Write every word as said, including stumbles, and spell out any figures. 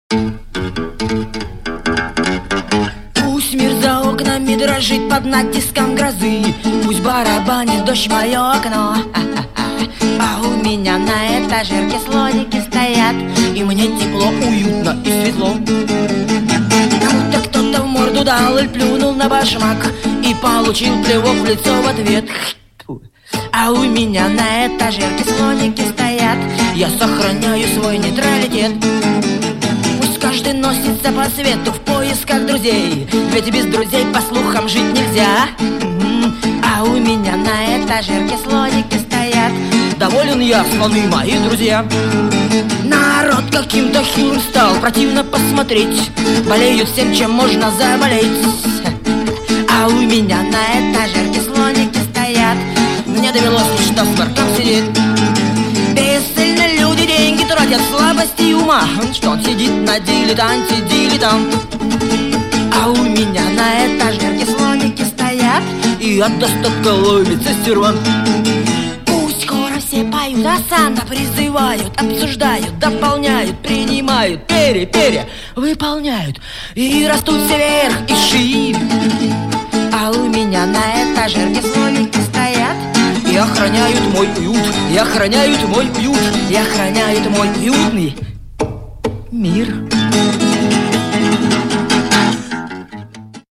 Пусть мир за окнами дрожит под натиском грозы, пусть барабанит дождь в мое окно, а у меня на этажерке слоники стоят, и мне тепло, уютно и светло. Кому-то кто-то в морду дал и плюнул на башмак, и получил плевок в лицо в ответ. А у меня на этажерке слоники стоят, я сохраняю свой нейтралитет. Пусть каждый носится по свету в поисках друзей, ведь без друзей, по слухам, жить нельзя. А у меня на этажерке слоники стоят, доволен я, слоны мои друзья. Народ каким-то хилым стал, противно посмотреть, болеют всем, чем можно заболеть. А у меня на этажерке слоники стоят, мне довелось лишь на смарках сидеть. Бесцельно люди деньги тратят, слабости ума, что он сидит на дилетанте, дилетант. А у меня на этажерке слоники стоят, и от достатка ловится сервант. Пусть скоро все поют, осанно призывают, обсуждают, дополняют, принимают, пере-пере выполняют, и растут все вверх и шире. А у меня на этажерке слоники стоят, и охраняют мой уют, и охраняют мой уют, и охраняют мой уютный мир.